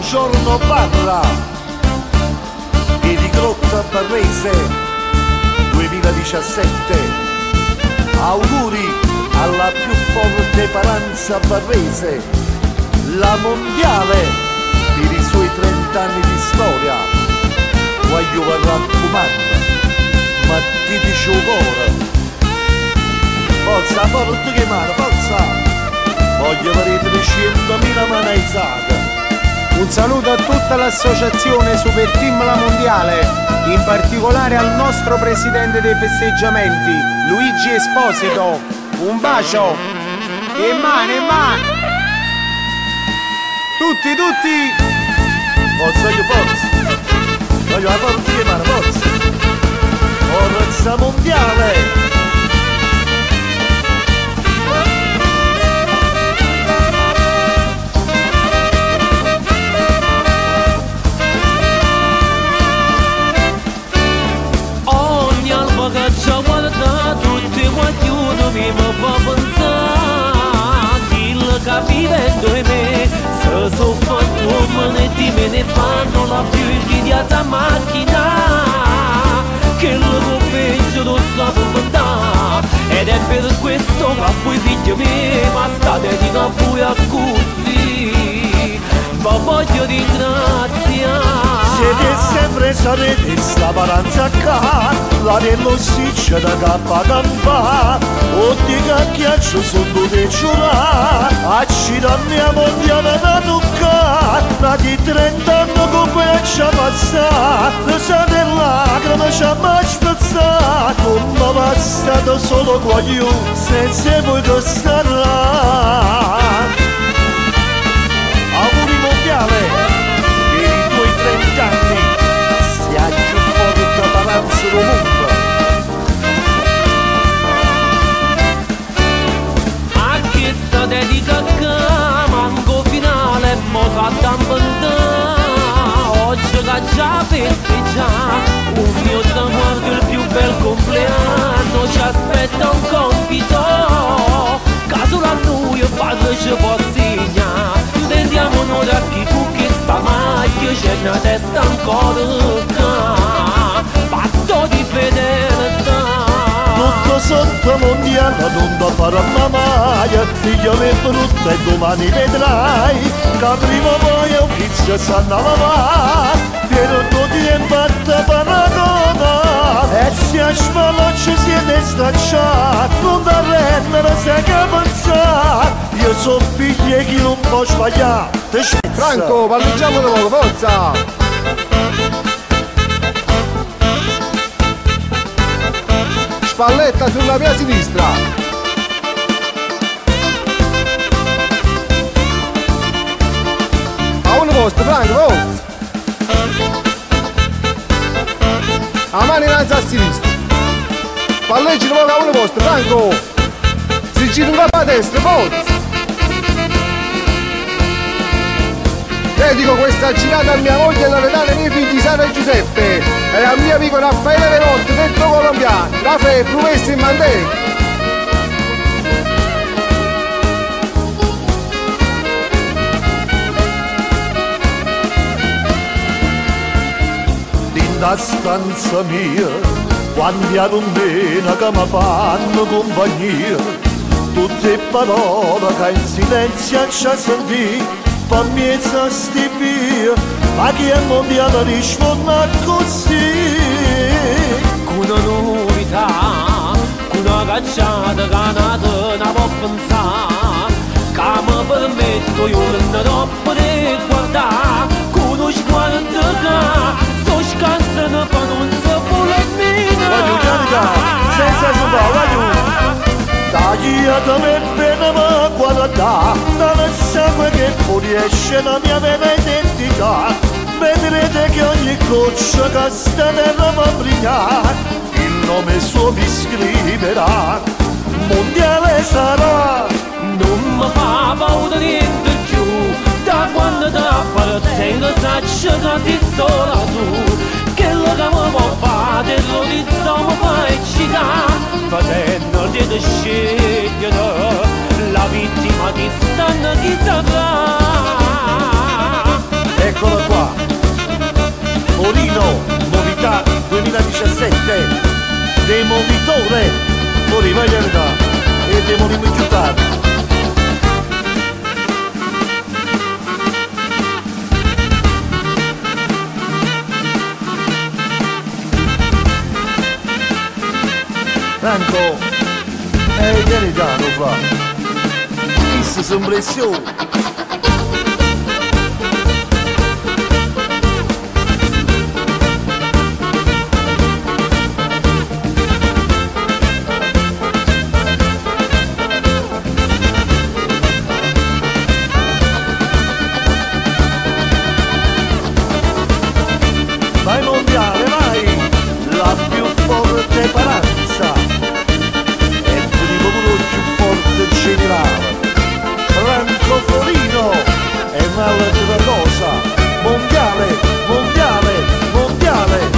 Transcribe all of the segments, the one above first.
buongiorno Barra e di Grotta Barrese 2017. Auguri alla più forte Paranza Barrese, la mondiale per i suoi 30 anni di storia. Voglio raccomandare, ma ti dice un cuore. Forza, forza che mano, forza! Voglio avere 300.000 manaisate. Un saluto a tutta l'associazione Super Team La Mondiale, in particolare al nostro presidente dei festeggiamenti, Luigi Esposito. Un bacio! E mani! Tutti! Forza, io forza! Voglio la forza che mano, forza! Forza mondiale! Che ci guarda tutti quanti mi fa pensare quello che vivendo in me se sono fatto me ne fanno la più invidiata macchina che lo peggio non sa comandare ed è per questo che voi figli miei ma state di a così ma voglio ringraziare. Siete sempre sarete sta paranza qua, la dell'ossigeno cappa campa, o di cacchiaccio sotto te giurare, a cirannia mondiale da toccare, da di 30 anni come ci ha passato, sa della lacrima ci ha mai spezzato, come passato solo qua io, senza voi che starà. Auguri mondiale! 30 anni sia più forte Paranza del mondo. A questa dedica che manco finale mo fa tampantà oggi che già festeggia un mio traguardo il più bel compleanno ci aspetta un compito caso la noi padre ci può segnare rendiamo noi a chi tu che sta maglia c'è una testa ancora fatto di fedeltà tutto sotto mondiale non da fare a mai figlio le brutte e domani vedrai che prima o poi un pizzo sanno lavare per tutti e batte paradona e se a spalla ci siete stacciati non da rendere se che pensare io so figli e chi non può sbagliare Franco, palleggiamo da poco, forza! Spalletta sulla mia sinistra! A uno posto, Franco, forza! A mano innanzi a sinistra! Palleggi di poco a uno posto, Franco! Si gira un po' a destra, forza! Dedico questa girata a mia moglie e Loredana e ai miei figli Sara e Giuseppe e al mio amico Raffaele Velotti, detto colombiano, Rafael Prumessi in Mandela. In da stanza mia, quando ero meno che mi fanno compagnia, tutte parole che in silenzio ci sentì per mezzo sti via, ma chi è mondiale risponde così. Con una novità, con una cacciata che non può pensare, che mi permetto io non troppo di guardare, con uno sguardo che sto scansando per non sapere Voglio cantare, senza sudare, voglio. Tagliata me bene ma guarda, dal sangue che fuoriesce la mia vera identità. Vedrete che ogni goccia che sta nella va brillare, il nome suo mi scriverà, mondiale sarà. Non mi fa paura niente più, da quando ti appartengo saccio che sei sola tu, che lo che mi può fare, lo diciamo fa eccitare, facendo di scegliere la vittima di stanno chi saprà. Ecco Torino, novità 2017, demolitore, fuori vai verità e demolimo in giuttato. Franco, vieni da, lo fa. Questa sono pressione. Vai mondiale, vai! La più forte paranza è il primo più forte generale. Franco Florino è un'altra cosa. Mondiale, mondiale, mondiale.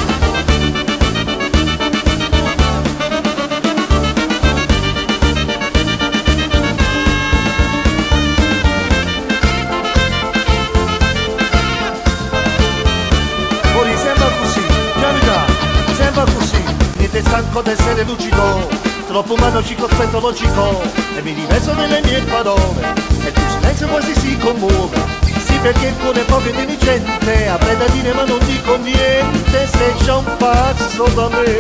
Fuori sembra così, pianità, sembra così. Niente stanco d'essere lucido, troppo umano ci cospetto logico e mi diverso nelle mie parole e il tuo silenzio quasi si commuove. Sì, perché il cuore è poco intelligente, avrei da dire ma non dico niente se c'è un passo da me.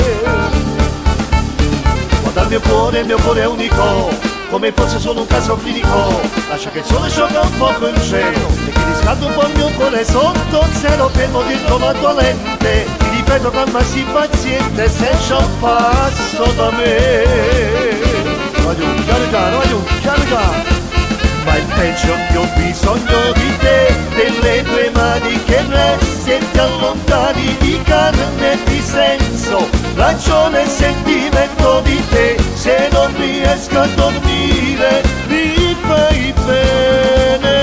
Guarda il mio cuore è unico, come fosse solo un caso clinico. Lascia che il sole sciolga un poco il cielo e che riscalda un po' il mio cuore sotto zero, fermo dentro ma dolente. Ti ripeto calma sii paziente se c'è un passo da me. Voglio carità, ma il peggio che ho bisogno di te, delle tue mani che resti e ti allontani di carne e di senso, ragione e sentimento di te. Se non riesco a dormire mi fai bene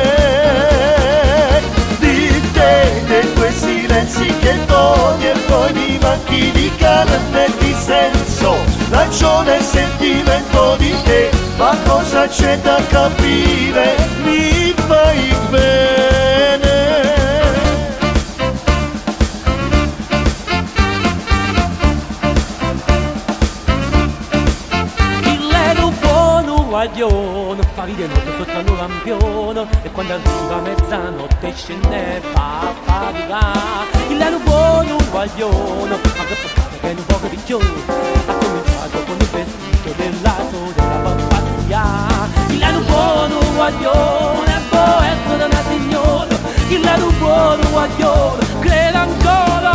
di te, dei tuoi silenzi che togli e poi mi manchi di carne e di senso, ragione e sentimento di te. Ma cosa c'è da capire? Mi fai bene. Il era un buono guaglione, fa ridere notte sotto il lampione e quando arriva mezzanotte scende fa fatica. Il era un buono guaglione, ma che peccato che è un poco picchione. Ha cominciato con il vestito dell'aso della pappazia. Il era un buono guaglione, può essere una signora. Il era un buono guaglione, crede ancora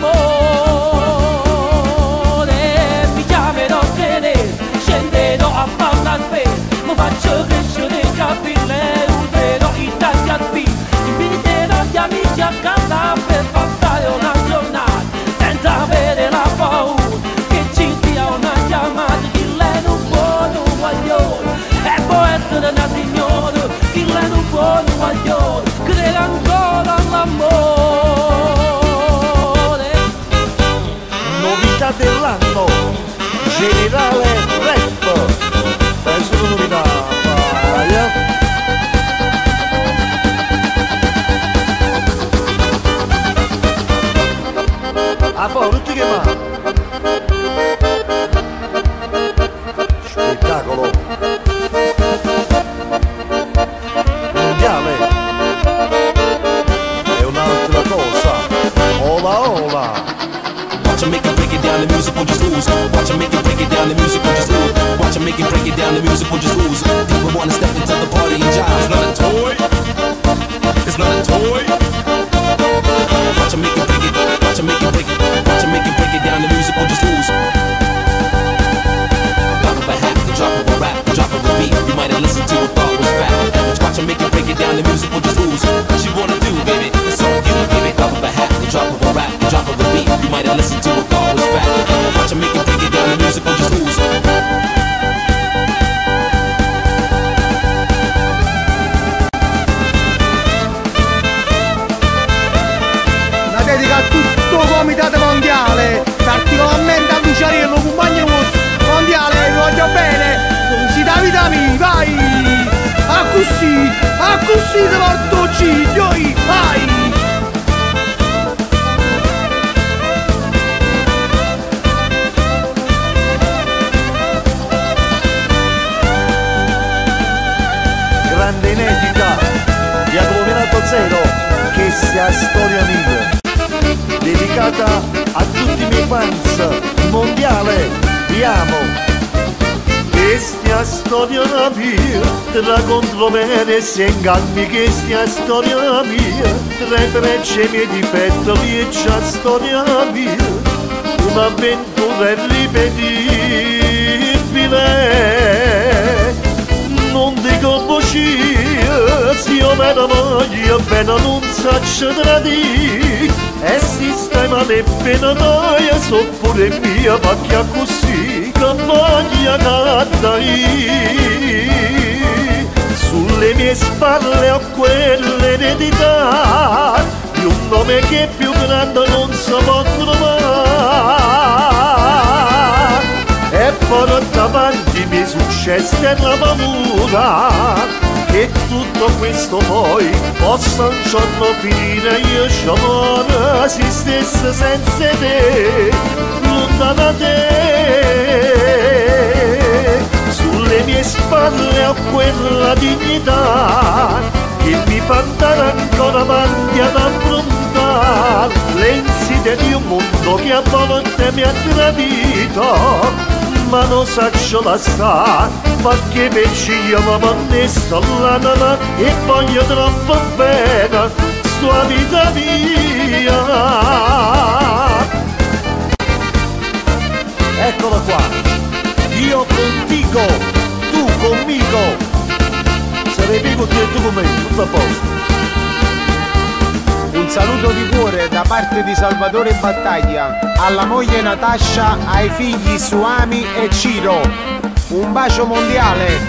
all'amore. Mi chiamerò Teresa, scenderò a fare una spesa, mi faccio crescere i capelli e userò i tagli a spina. Inviterò gli amici a casa per passare una giornata senza avere la paura che ci sia una chiamata. Il è un buono guaglione e può essere una signora. Il è un buono guaglione, crede ancora all'amore. Novità dell'anno, generale rap. Fai solo novità, vai. A fuori tutti che va. Spettacolo mondiale è un'altra cosa. Ola ola. Watch him make it break it down, the music will just ooze. Watch him make it break it down, the music will just ooze. Watch him make it break it down, the music will just ooze. People wanna step into the party and jive. It's not a toy. It's not a toy. Watch him make it break it. Watch him make it break it. Watch him make it break it down, the music will just ooze. Drop of a hat, the drop of a rap, the drop of a beat. You might have listened to a thought was fat. Watch him make it break it down, the music will just ooze. What you wanna do, baby? It's all you, baby. Drop of a hat, the drop of a rap, the drop of a beat. You might have listened to a thought was fat. Watch him make it break it down, the music will just ooze. La dedica a tutto il comitato mondiale, particolarmente a Luciariello, compagno mondiale, vi voglio bene, si dà vitamini, vai! A così te porto ciglio, vai! questa storia mia, dedicata a tutti i miei fans, mondiale, vi amo. Questa storia mia, tra controversie e inganni, questa storia mia, tra pregi e miei difetti, questa storia mia, un'avventura irripetibile. Non dico bugie, se io me la voglio bene non saccio tradire, e sistema le pene mia, so pure mia, pacchia così, che voglia cadere. Sulle mie spalle ho quell'eredità di un nome che più grande non si può trovare, e poi davanti mi successo e la paura che tutto questo poi possa un giorno finire. Io c'amore si stessa senza te, lontano da te. Sulle mie spalle ho quella dignità che mi fa andare ancora avanti ad affrontare le insidie di un mondo che a volte mi ha tradito, ma non saccio la sta, ma che pecci io mi mannesto all'anima e voglio troppo bene sua vita mia. Eccolo qua, io contigo, tu conmigo, sarebbe con te e tu con me, tutto a posto. Un saluto di cuore da parte di Salvatore Battaglia alla moglie Natascia, ai figli Suami e Ciro. Un bacio mondiale.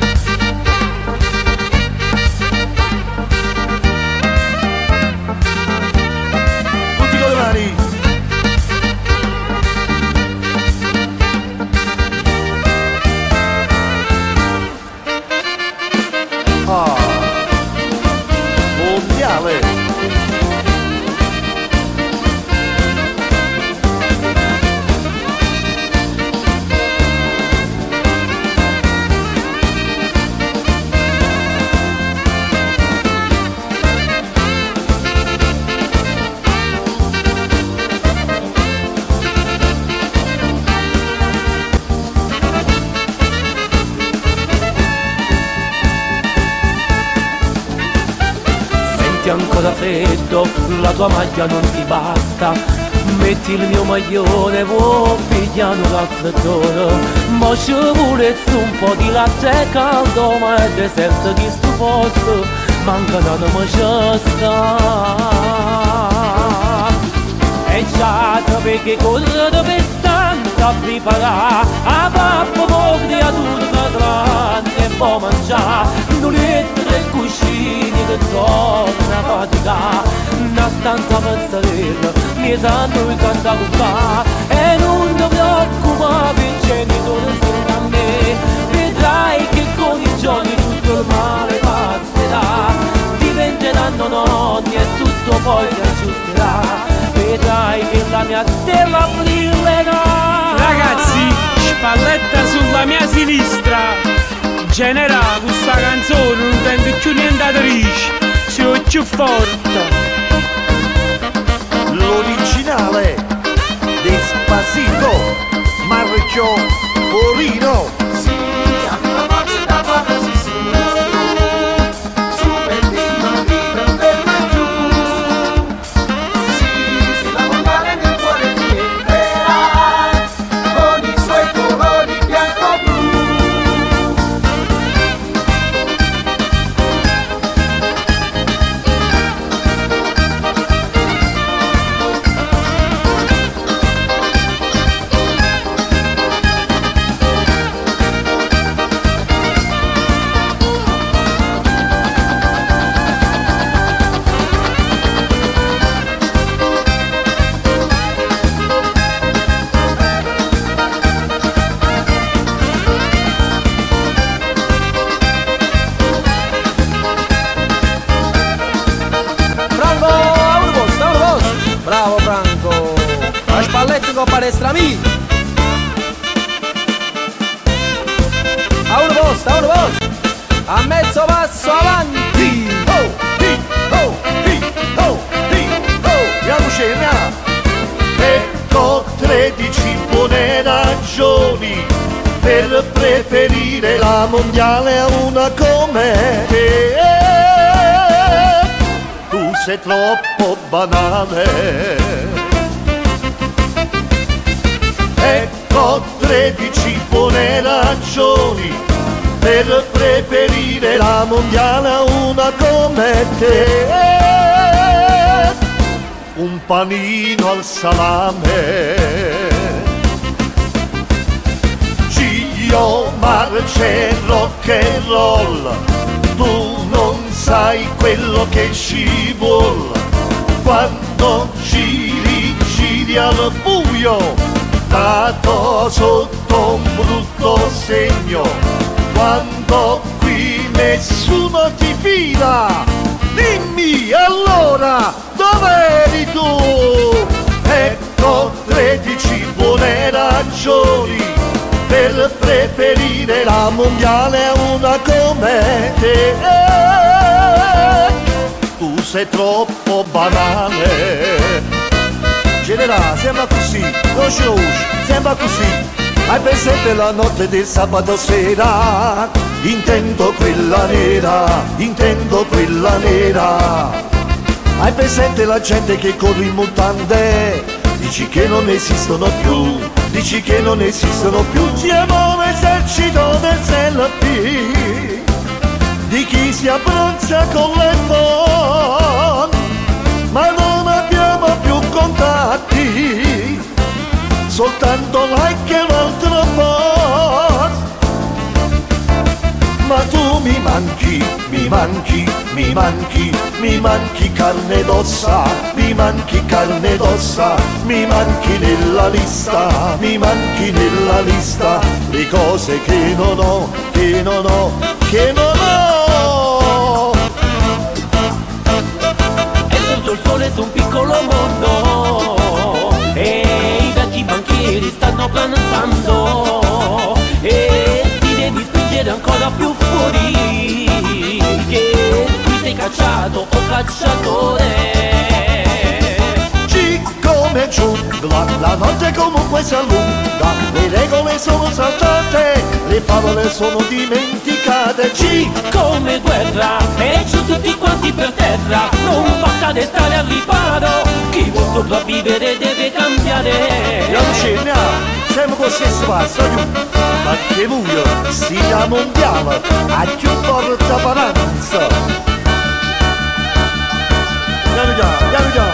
Tutti con le mani. Mondiale. Ancora freddo, la tua maglia non ti basta, metti il mio maglione, vuoi pigliare un raffreddore, ma ci vuole un po' di latte caldo, ma è deserto di sto posto, manca una macesta. E già perché corre dove stanza a preparare, a papà po' creatura grande e può mangiare, non è tre cuscini che torna a faticare, una stanza pazzarella, mi sanno il canta qua, e non ti preoccupare, il genitore sembra a me, vedrai che con i giorni tutto il male passerà, diventeranno nonni e tutto poi si aggiusterà, vedrai che la mia stella brillerà. Ragazzi, Spalletta sulla mia sinistra. Genera, questa canzone non tende più niente a triste, si è più forte. L'originale Despacito, Marcio Porino. Bravo Franco, a Spalletti con palestra mia. A un posto, a mezzo passo avanti. Ho, hi, ho, hi, ho. Lucina. Ecco 13 buone ragioni per preferire la mondiale a una come te. Tu sei troppo banale. Ecco 13 buone ragioni per preferire la mondiale a una come te. Un panino al salame, Gio, marce, rock and roll, tu non sai quello che ci vuole quando giri, giri al buio, dato sotto un brutto segno, quando qui nessuno ti fila. Dimmi allora dov'eri tu? Ecco 13 buone ragioni per preferire la mondiale a una come te. Tu sei troppo banale. Generale, sembra così, sembra così. Hai presente la notte del sabato sera? Intendo quella nera, intendo quella nera. Hai presente la gente che corre in mutande? Dici che non esistono più, dici che non esistono più. Siamo l'esercito del selfie, di chi si abbronza con l'iPhone, ma non abbiamo più contatti, soltanto like e un altro post. Ma tu mi manchi, mi manchi, mi manchi, mi manchi carne d'ossa, mi manchi carne d'ossa, mi manchi nella lista, mi manchi nella lista, le cose che non ho, che non ho, che non ho. È sotto il sole su un piccolo mondo e i vecchi banchieri stanno pranzando e ti devi spingere ancora più fuori, che qui sei cacciato o cacciatore. G come giungla, la notte comunque si allunga, le regole sono saltate, le favole sono dimenticate. G come guerra e giù tutti quanti per terra, non basta restare al riparo, chi vuol sopravvivere deve cambiare. La Lucina, siamo così spasso, ma che vuoi sia mondiale, a più forte paranza. Piano già, piano già.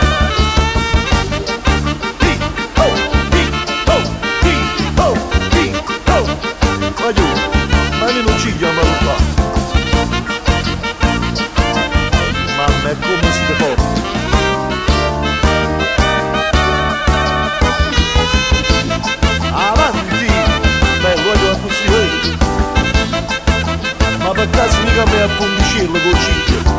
Vai giù, ma io non ci chiamano qua. Mamma, è come siete forti. Avanti! Bello, voglio così, ma per caso mica me a punticillo con ciccio.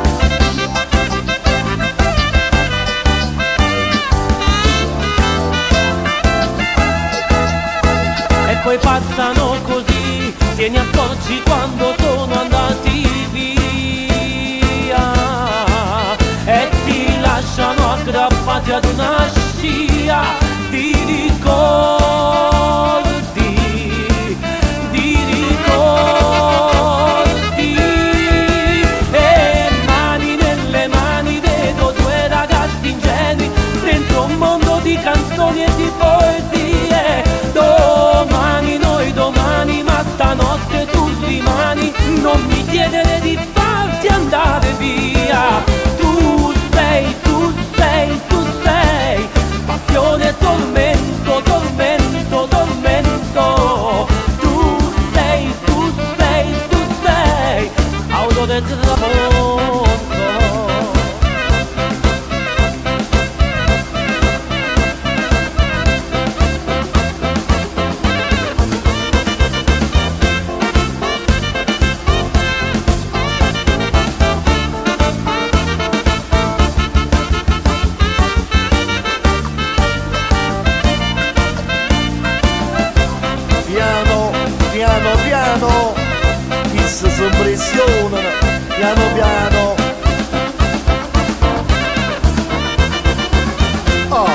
E poi passano così, te ne accorgi quando sono andati via e ti lasciano aggrappati ad una scia di ricordi, di ricordi. E mani nelle mani vedo due ragazzi ingenui dentro un mondo di canzoni e di poesie. Domani, noi domani, ma stanotte tu rimani, non mi chiedere di farti andare via. Tu sei, tu sei, tu sei, passione e tormento, tormento, tormento. Tu sei, tu sei, tu sei, autore e tramonto. Piano piano, chissà si impressionano, piano piano. Oh,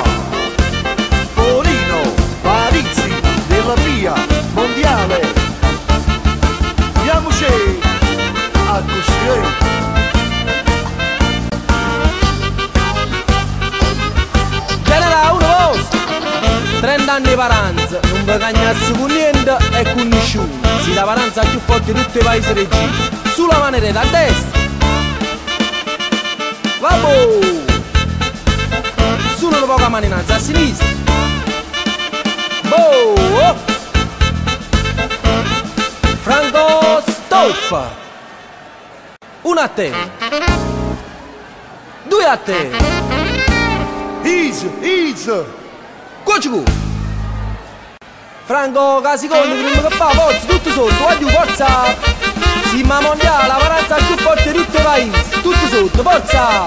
anni di paranza, non vi cagnassi con niente e con nessuno. Si la paranza più forte di tutti i paesi regimi. Sulla maneretta a destra. Vabbò! Sulla una poca maninanza a sinistra. Boh! Franco stop! Uno a te. Due a te. Easy. Cuocicu! Franco Casicondi, prima che fa, forza, tutto sotto, voglio forza! Simma mondiale, la paranza più forte di tutti i paesi, tutto sotto, forza!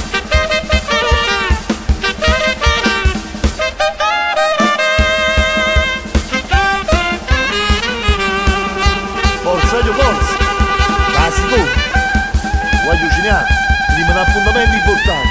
Forza, Casicondi, voglio cenare, prima un appuntamento importante.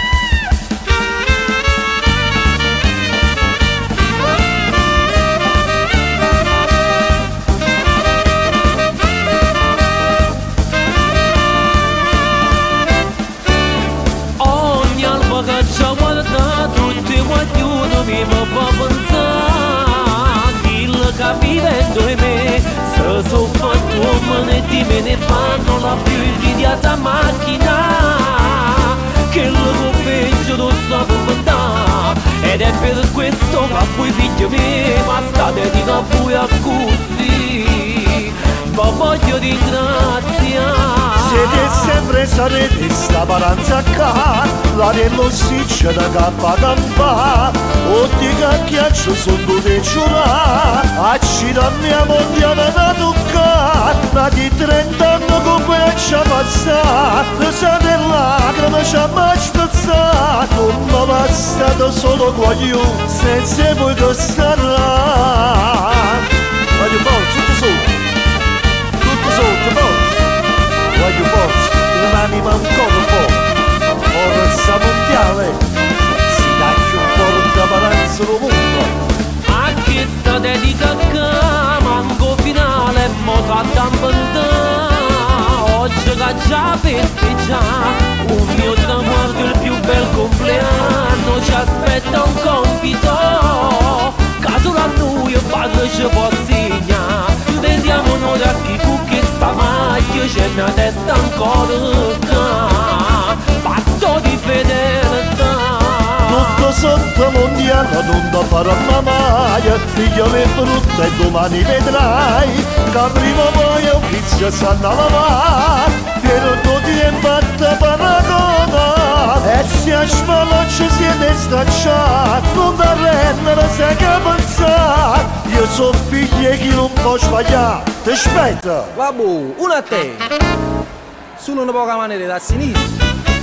Che ci ha guardato tutti quanti mi fa pensare Dillo che vivendo in me se sono fatto uomini di me ne fanno la più invidiata macchina che lo peggio non so comandare ed è per questo che voi figli miei ma state di voi a così ma voglio ringraziare siete sempre sarete sta paranza qua la dell'ossiccia da cappa campa o di cacchiaccio sono di ciurà accida mia mondiale da toccare da di 30 anni come ci ha passato sa dell'agrama ci ha mai spazzato non mi passato solo guaglio senza voi che sarà voglio forza tutto sotto forza voglio forza un'anima un corpo forza mondiale si dà più forte paranza del mondo a questa dedica che manco finale mo sa oggi che già festeggia un mio traguardo il più bel compleanno ci aspetta un compito caso la noi padre ci può segnare vediamo noi da chi con questa maglia c'è una testa ancora fatto di fedeltà tutto sotto mondiale non da fare a maglia figlio le brutta e domani vedrai che prima o poi un pizza sanno lavare per tutti e batta paragona e se a spalla ci siete stacciati non da rendere sai che pensare io so figli che non può sbagliare ti aspetta Vabbè, uno a te. Solo una poca maneretta a sinistra.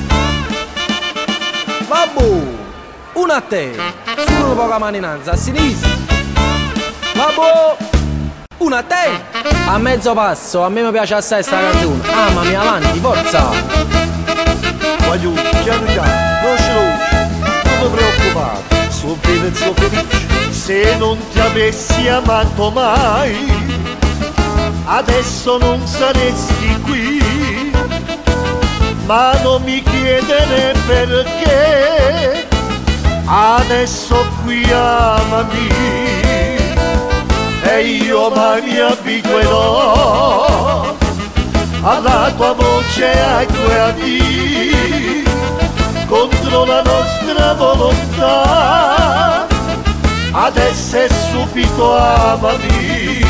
Vabbè, uno a te. Solo una poca maninanza a sinistra. Vabbè, uno a te. A mezzo passo, a me mi piace assai sta canzone. Amami avanti, forza. voglio piano non ce l'ho non mi preoccupare sono bene e sono felice se non ti avessi amato mai adesso non saresti qui ma non mi chiedere perché adesso qui amami e io mai mi abituerò alla tua voce e ai tuoi addi contro la nostra volontà adesso è subito amami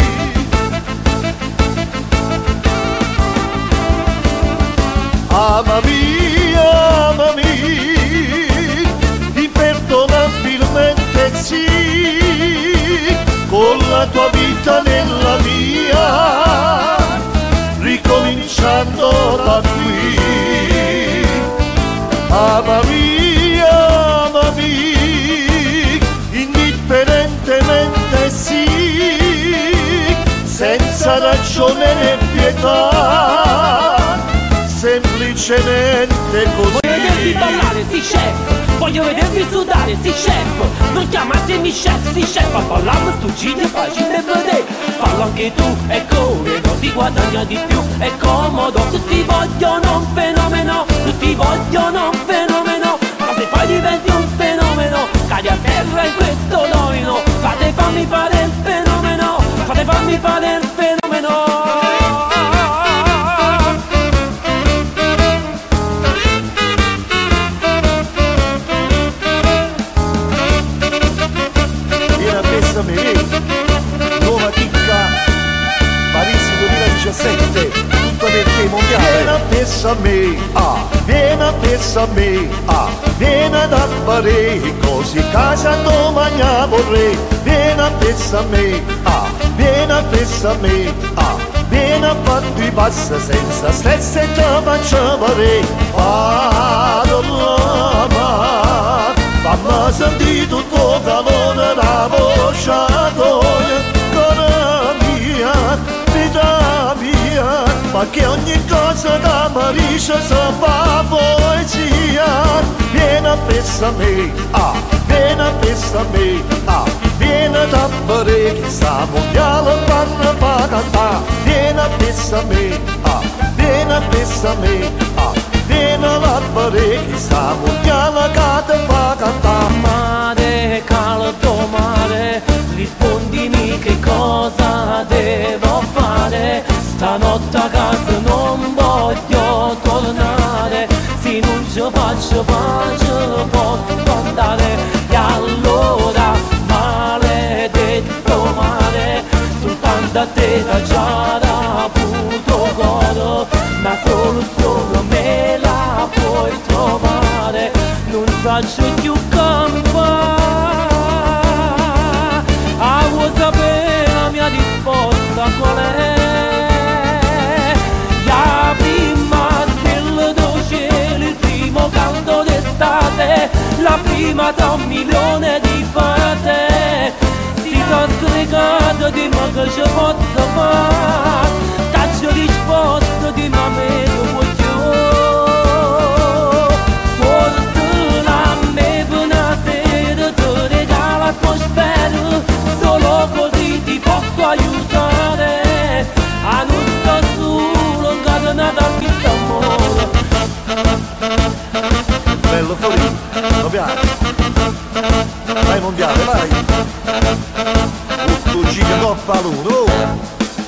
amami, amami imperdonabilmente sì con la tua vita nella mia ricominciando da qui amami, amami indifferentemente sì senza ragione né pietà semplicemente così voglio vedervi ballare, sì chef voglio vedervi sudare, sì chef non chiamatemi chef, sì chef a ballare stu giro facile vedere fallo anche tu, è come non si guadagna di più è comodo, tutti vogliono un fenomeno tutti vogliono un fenomeno ma se poi diventi un fenomeno cadi a terra in questo domino fate fammi fare il fenomeno, fate fammi fare il fenomeno. Nuova chicca Parisi 2017, tutto per te mondiale. Vieni a pensa a me, vieni a pensa a me, vieni ad apparire così casa domani vorrei. Vieni a pensa a me, vieni a pensa a me, vieni a fare i passi senza stress e ti faccio vedere. Parla, fammi sentire tutto calore la voce cara mia, vita mia, ma che ogni cosa che mi dice si fa poesia. Vieni a pensa a me, vieni a pensa a me, vieni ad apparire che sta mondiale parla fa cantare. Vieni a pensa a me, vieni a pensa a me, vieni ad apparire che sta mondiale che ti fa cantare. Mare, caldo mare, rispondimi che cosa devo fare. Stanotte a casa non voglio tornare, se non ci faccio pace posso andare. E allora maledetto mare, soltanto a te da già avuto cuore, una soluzione me la puoi trovare. Non faccio più campare, vuoi sapere la mia risposta qual è? La prima stella del cielo, il primo caldo d'estate, la prima tra 1 milione di fate. Si t'ho stregato di me che ci posso fare, t'ho risposto di me me lo voglio. Atmosfera, solo così ti posso aiutare a non stare solo incatenato a questo amore. Bello fuori, lo piace. Vai mondiale, vai. Tutto giga coppa l'uno.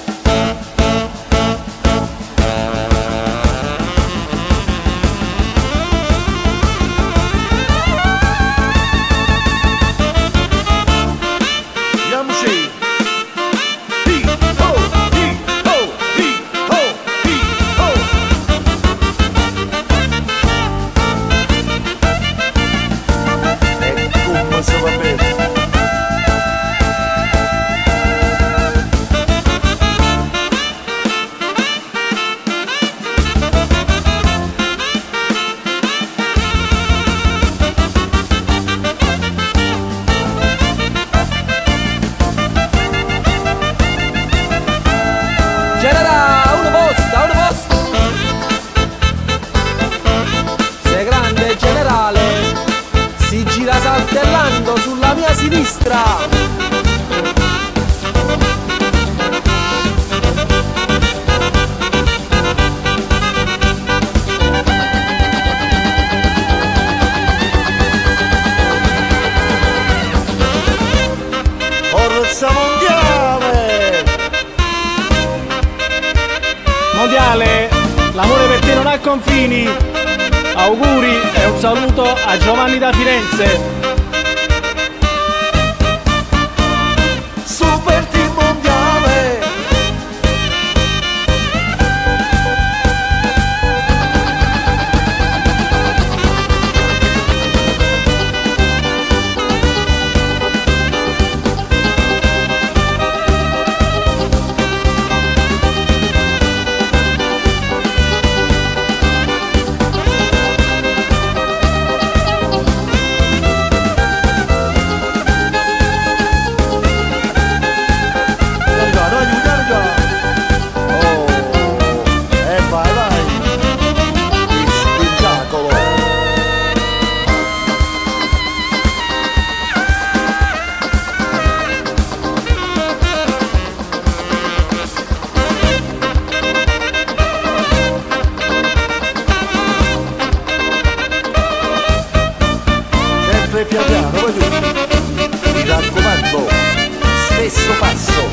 Saltellando sulla mia sinistra. Forza mondiale! Mondiale, l'amore per te non ha confini. Auguri e un saluto a Giovanni da Firenze. Super team mondiale!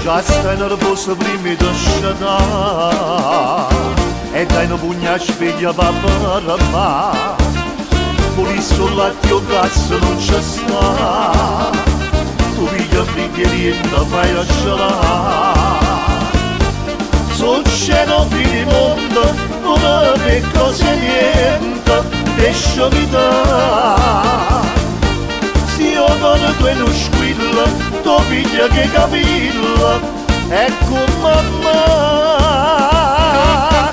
Che stai nervoso prima di sciatare e dai una pugna sveglia per fare pulisse un lattio cazzo non c'è sta tu piglia un bicchiere e la fai a gelare sul cielo di mondo non è cose niente lascia vita se io non tu uno squillo tu piglia che capilla ecco mamma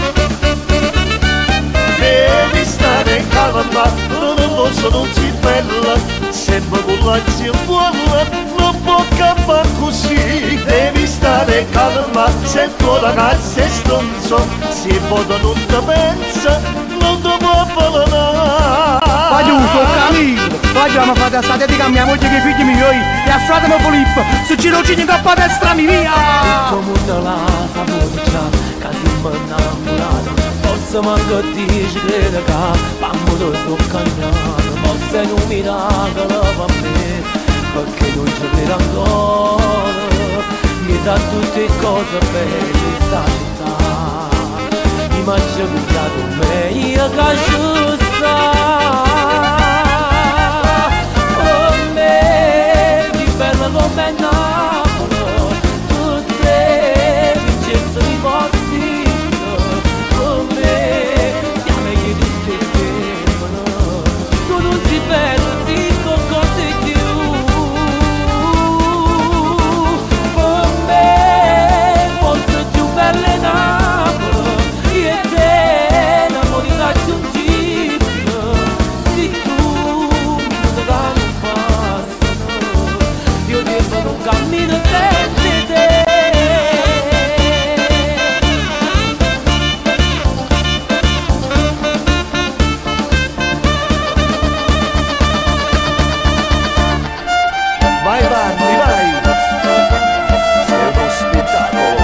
devi stare calma non sono si bella sempre con l'ansia buona non può campare così devi stare calma se tuo ragazzo è stronzo se vota non ti pensa non ti può avvelenare Pagliuso, Camillo, vogliamo fare sta dedica a mia moglie che i figli miei e a fratello Filippo se ci non ci incappa a destra mia tutto il mondo la saputo già che siamo innamorati forse manco dici crede che bambuto sto cagnato forse è un miracolo per me perché non ci credo ancora mi sa tutte cose belle di sta città mi mangio pigliato me io che giusta con me di bello come Napoli tutte vincenze di possibile con me siamo che tutti fermano tu non si bello si con cose più con me forse più belle Napoli e te l'amore raggiungibile se tu mi dai un passo io devo non cammino senza te vai Vanni vai sei uno spettacolo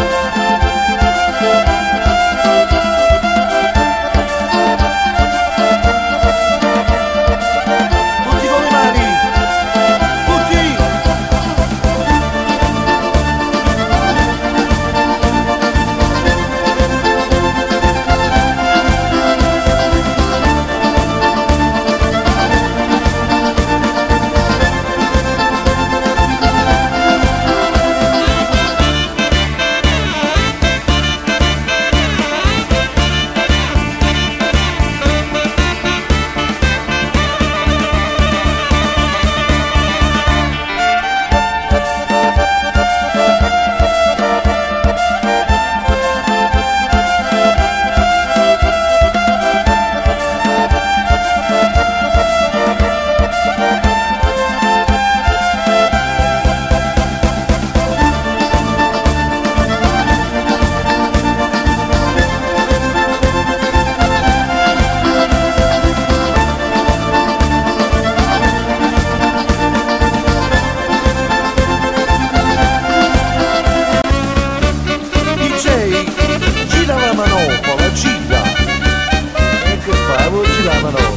tutti con le mani tutti gira la manopola, gira e che fai? Vuoi girare la manopola?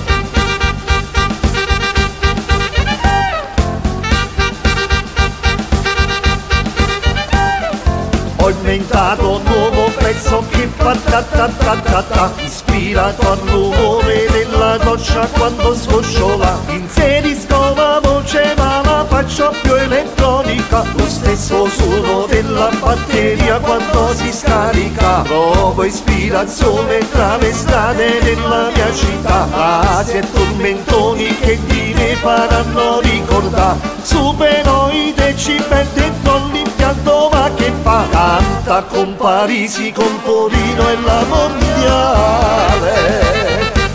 Ho inventato un nuovo pezzo che fa ta ta ta ta ta ispirato al rumore della doccia quando sgocciola inserisco la voce ma la faccio più elettronica lo stesso suono della batteria quando si scarica trovo ispirazione tra le strade della mia città frasi e tormentoni che ti ne faranno ricordare supero i decibel dentro l'impianto ma che fa canta con Parisi con Torino e la mondiale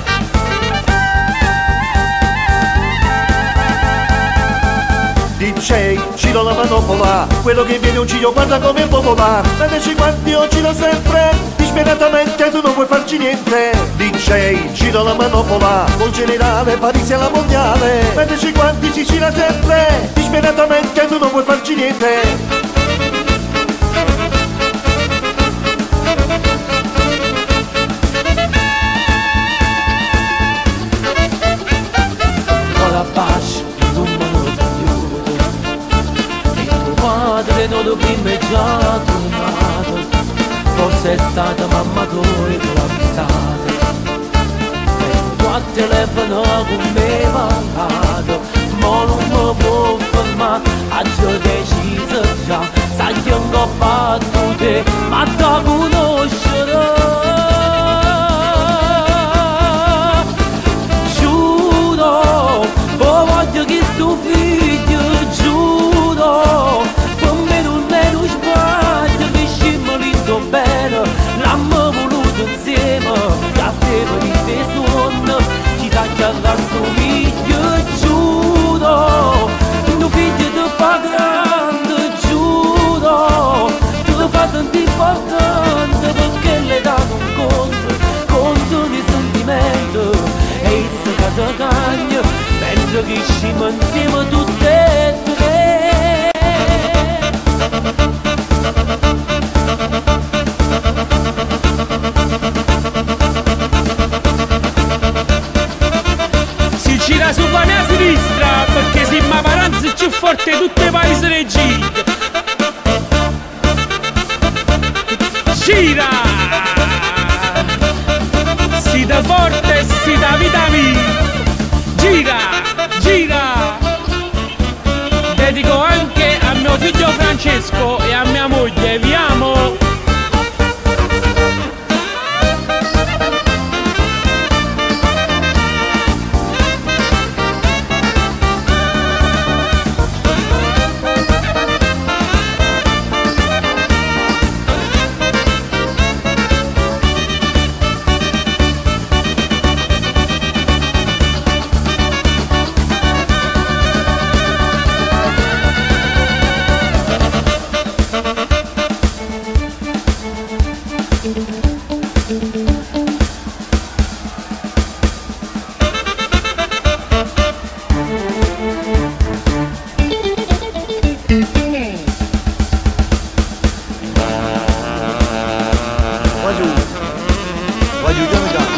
DJ, giro la manopola, quello che viene un ciglio guarda come popola, dateci quanti io giro sempre, disperatamente tu non puoi farci niente. DJ, giro la manopola, col generale Parisi alla mondiale, dateci quanti si gira sempre, disperatamente tu non puoi farci niente. non lo prima forse è stata mamma tua che l'ha avvisata. Tu a telefono con me parlato, ma non mi può fermare, ha già deciso già, sai che non ho fatto te, ma da conoscerò. Giuro, poi voglio che tuo figlio, giuro, per me non è uno sbaglio, che scimolito bene, l'hanno voluto insieme, che stiamo di te suono, ci sa che all'assomiglio, giuro, tuo figlio ti fa grande, giuro, tu lo fai sentire importante, perché le dà un conto di sentimento, e il segato cagno, mentre che scimo insieme tutte e tre. Si gira sulla mia sinistra, perché se ma Paranza è più forte di tutte le paesi reggine. Gira! Si da forte e si da vita mia. Gira, gira! Dedico anche a mio figlio Francesco e a mia moglie, vi amo! Voglio piano piano.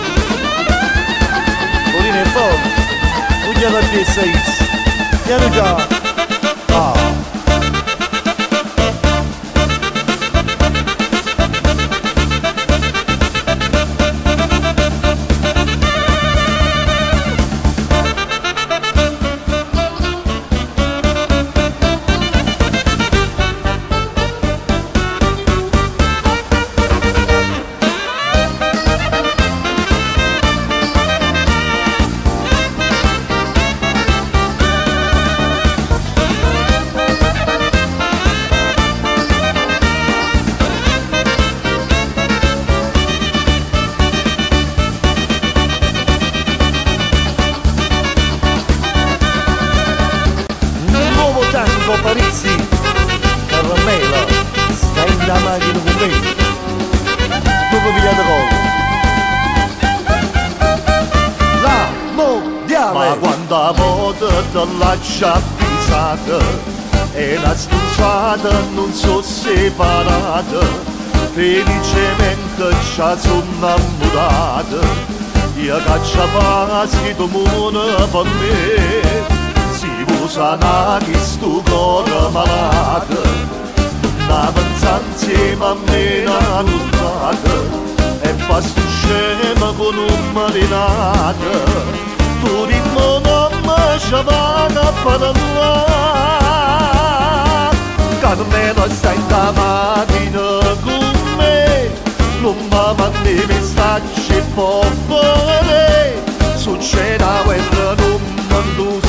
Colina e fuoco. Voglio la piazza X. Piano piano. Ah. Parizzi, caramella, stai in la macchina con me, dopo pigliate collo. La mondiale! Ma quando a volte te lascia pisata e la stufata non so separata, felicemente ci sono innamorata, io caccia passi tu mondo per me. Si usa che sto cuore malato, non pensa insieme a me una nottata, e basta scema con un marinato, tu di me non mi ci vai a parlare, Carmelo stai in la mattina con me, non mi mandi messaggi per fare, succede quando non mi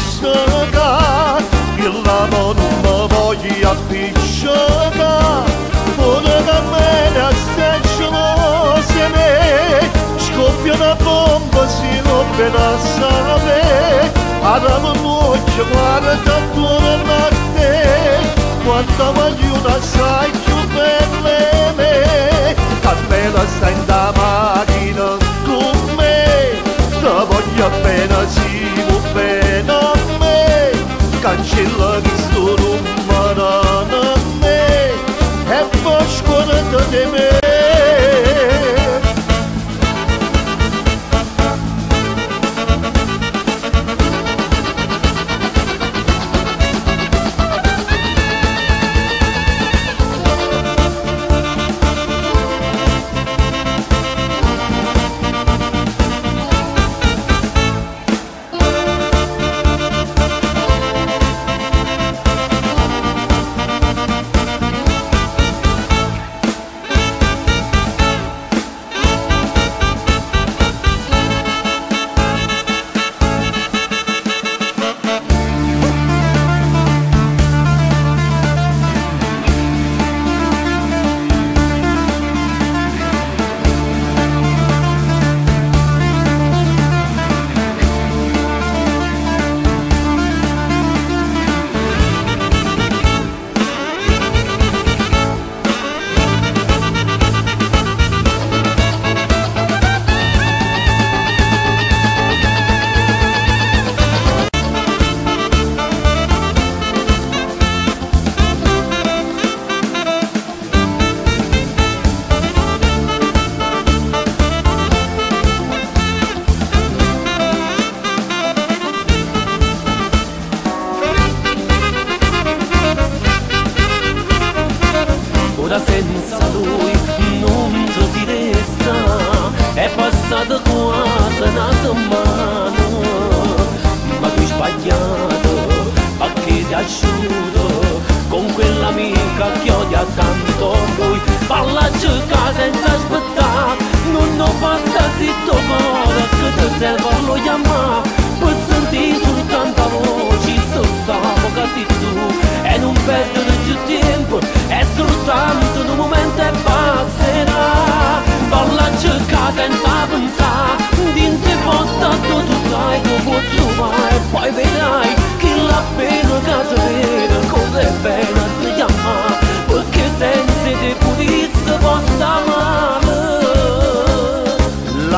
il l'amo non mi voglio appiccicare, pure da me a stacciolo me, scoppia una bomba si rompe da sapere, alla noce guarda attorno a te, quanta magliuna sai più belle me, Carmela sta in da macchina con me, te voglio bene si vuol bene a me, cancella questo numero a me e poi scorda di me.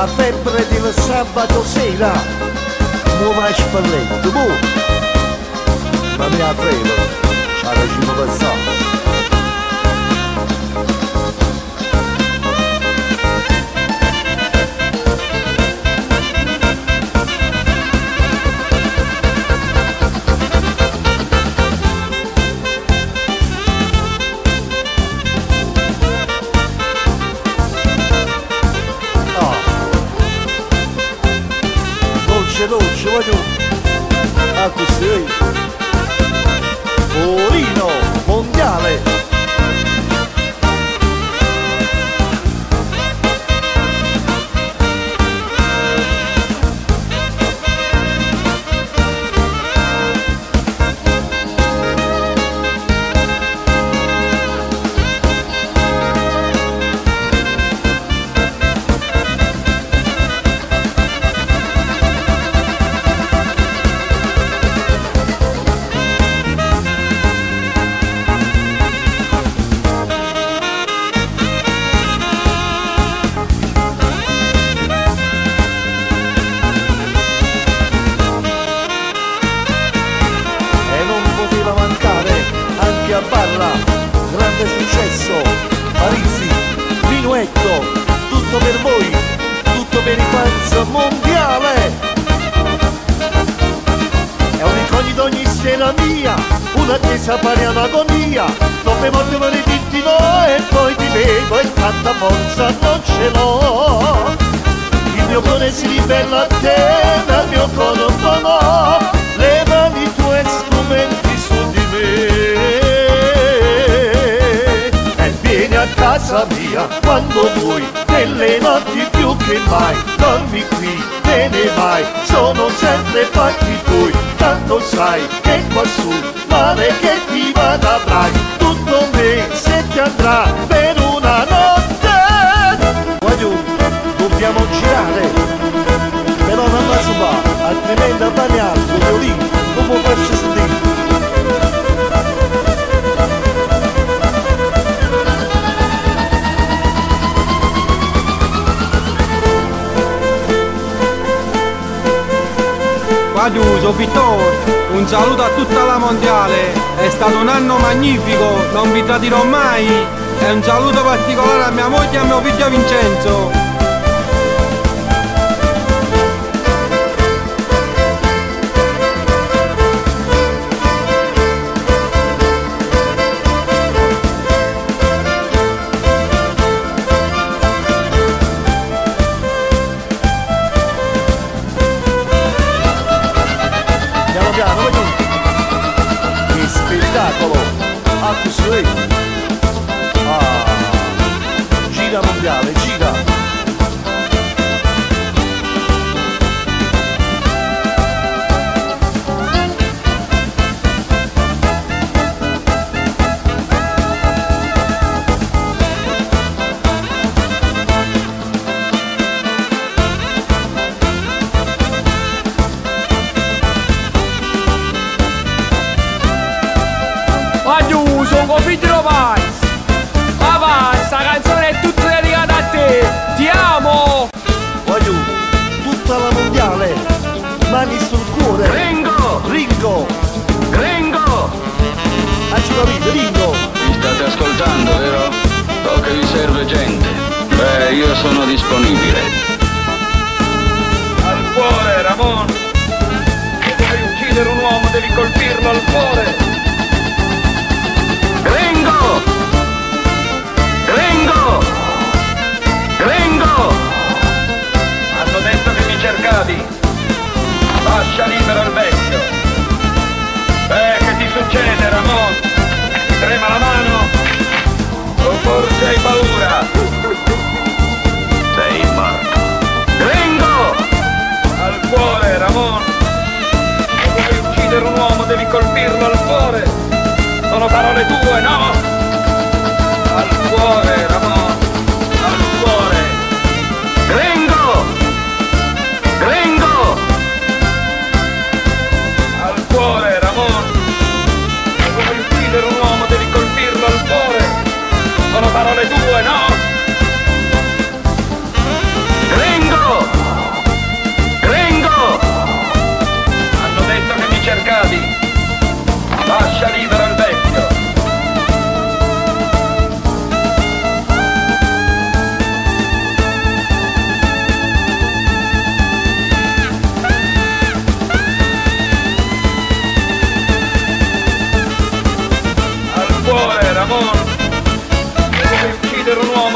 la febbre del sabato sera, muova il spalletto, ma mi ha fredo, c'ha regime passato. Dolce, voglio a così Torino mondiale. A Balla, grande successo, Parisi, Minuetto, tutto per voi, tutto per i fans mondiale. È un'incognita ogni sera mia, un'attesa pari all'agonia, troppe volte vorrei dirti no e poi ti vedo e tanta forza non ce l'ho. Il mio cuore si ribella a te, dal mio corpo no, levali i tuoi strumenti su di me. Vieni a casa mia quando vuoi, nelle notti più che mai, dormi qui, te ne vai, sono sempre fatti tuoi, tanto sai che quassù male che ti vada avrai, tutto me se ti andrà per una notte. Voglio, dobbiamo girare, però non la si va, altrimenti a bagnare, il violino, non può farci sentire. Adiuso Vittor, un saluto a tutta la mondiale, è stato un anno magnifico, non vi tradirò mai, e un saluto particolare a mia moglie e a mio figlio Vincenzo. Che spettacolo! A così! Gira mondiale, gira! Sono figlio Paz! Papà, sta canzone è tutta dedicata a te! Ti amo! Voglio tutta la mondiale, mani sul cuore! Ringo! Ringo! Ringo! Ci capite, Ringo! Mi state ascoltando, vero? So che vi serve gente. Beh, io sono disponibile. Al cuore, Ramon! Se vuoi uccidere un uomo devi colpirlo al cuore! Ringo! Ringo! Ringo! Hanno detto che mi cercavi. Lascia libero il vecchio. Che ti succede, Ramon? Ti trema la mano? O forse hai paura? Sei morto. Ringo! Al cuore, Ramon! Se vuoi uccidere un uomo devi colpirlo al cuore. Sono parole tue, no? Al cuore, Ramon, al cuore. Ringo! Ringo! Al cuore, Ramon. Se vuoi uccidere un uomo devi colpirlo al cuore. Sono parole tue, no? Ringo!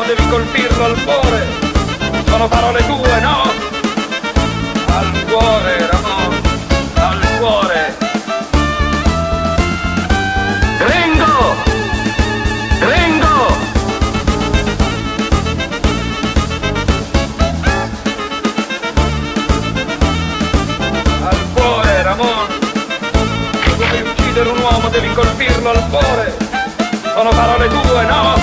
devi colpirlo al cuore. Sono parole tue, no? Al cuore, Ramon, al cuore. Gringo! Gringo! Al cuore, Ramon. Se vuoi uccidere un uomo devi colpirlo al cuore. Sono parole tue, no?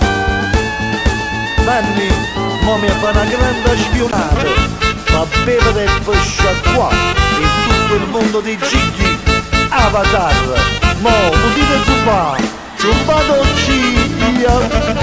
Nanni, mo mi fa una grande spionata, fa bere del pesce qua in tutto il mondo dei gigli. Avatar, mo, non dite zumba d'occhia.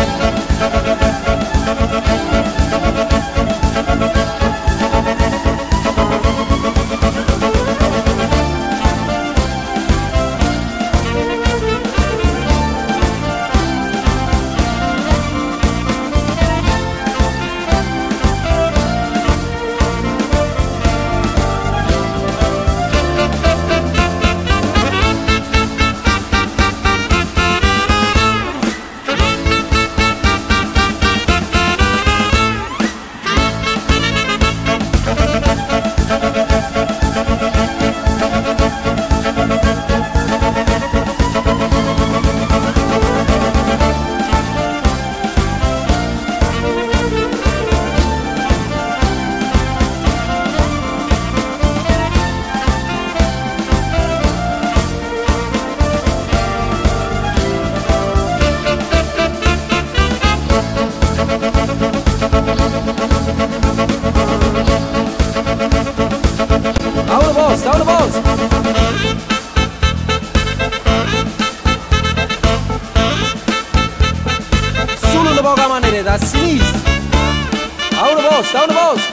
A una posto! Solo una poca manera, a sinistra! A una posto!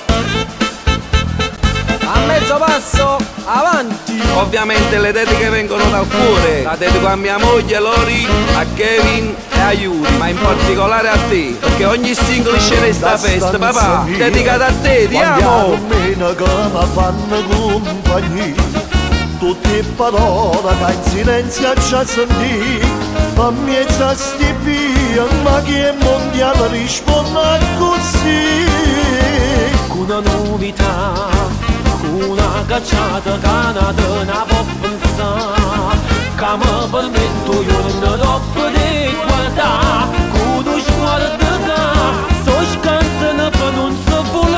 A mezzo passo, avanti! Ovviamente le dediche vengono dal cuore. La dedico a mia moglie Lori, a Kevin e a Yuri, ma in particolare a te, perché ogni singolo scena sta festa, papà, dedicata a te, ti amo! Domenica mi fanno compagnia, tutte parole che in silenzio ci sentì, ma miezza stipia, ma che mondiale risponde così. Una novità, una cacciata canadana può pensare, che mi permetto io non troppo di guardare, con uno sguardo che so scansano per non si vuole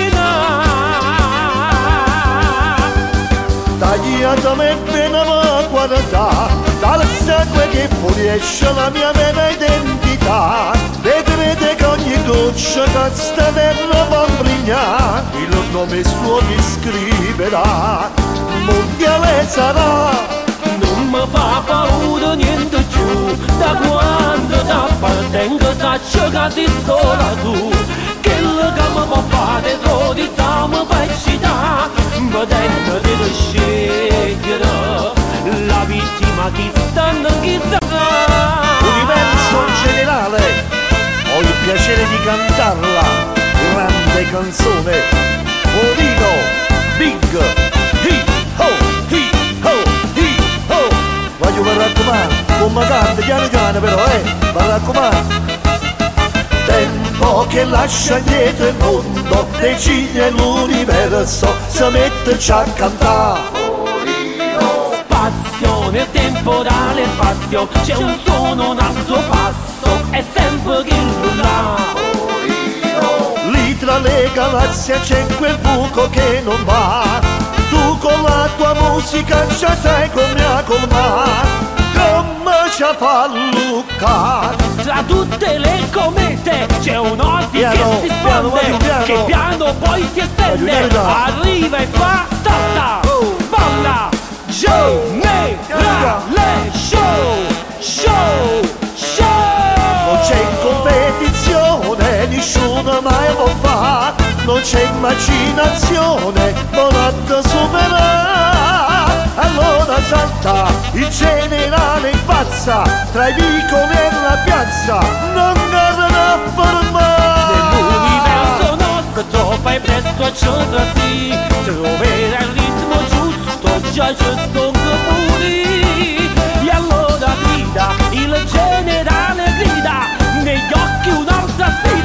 Tagliatami bene ma guarda, dal sangue che pulisce la mia vera identità. Vedrete che ogni goccia che sta terra va a brigliare, il nome suo mi scriverà, mondiale sarà. Non mi fa paura niente più, da quando t'appartengo saccio che sei sola tu. Quello che mi può fare trodizzare mi fa eccitare, vedendo di scegliere la vittima chi stanno chi sarà. Universo generale, ho il piacere di cantarla, grande canzone, Orino, Big, Hip Ho, Hip Ho, Hip Ho. Voglio mi raccomando, come canta piano però, mi raccomando. Tempo che lascia indietro il mondo, decide l'universo, si metterci a cantare. Spazio nel temporale spazio, c'è un suono, un altro passo, è sempre che rulla. Lì tra le galassie c'è quel buco che non va, tu con la tua musica già sai come colmare, come ci fa Luca. Tra tutte le comete c'è un'osi che si spande, che piano poi si estende, arriva e fa salta, balla, generale show, show, show. Non c'è competizione, nessuno mai può fare, non c'è immaginazione, non ti superare. Allora salta, il generale impazza, tra i vicoli e la piazza, non andare a fermare. Nell'universo nostro fai presto accendersi, troverai il ritmo giusto, già giusto che puri. E allora grida, il generale grida, negli occhi un'altra sfida.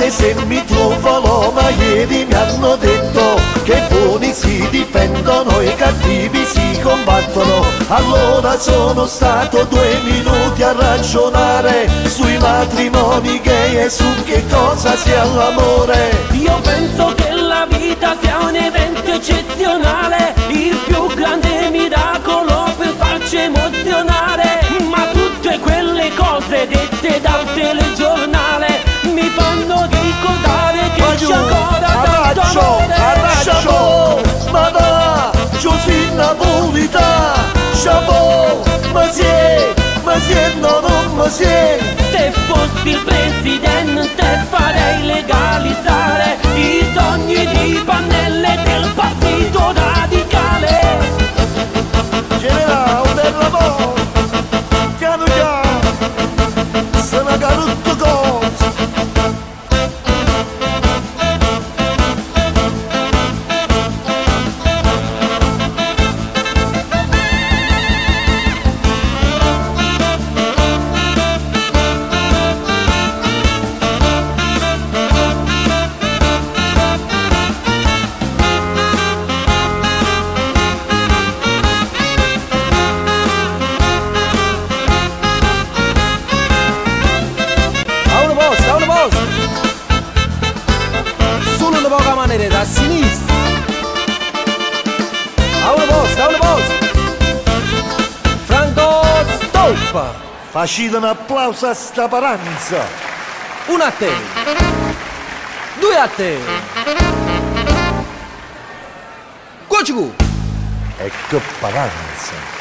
E se mi trovano, ma ieri mi hanno detto che i buoni si difendono e i cattivi si combattono. Allora sono stato 2 minuti a ragionare sui matrimoni gay e su che cosa sia l'amore. Io penso che la vita sia un evento eccezionale, il più grande miracolo per farci emozionare. Ma tutte quelle cose dette dal telegiornale mi fanno ricordare che c'è ancora tanto amore. Chapeau, ma da, Giusy Napolità, chapeau, Monsieur, no, non Monsieur. Se fossi il presidente farei legalizzare i sogni di Pannelle del partito radicale. Generale del lavoro, piano piano, se ne garutto cose. Da sinistra a una posta Franco stoppa, Facite un applauso a sta paranza. 1 a te, 2 a te, cuoci. E che paranza.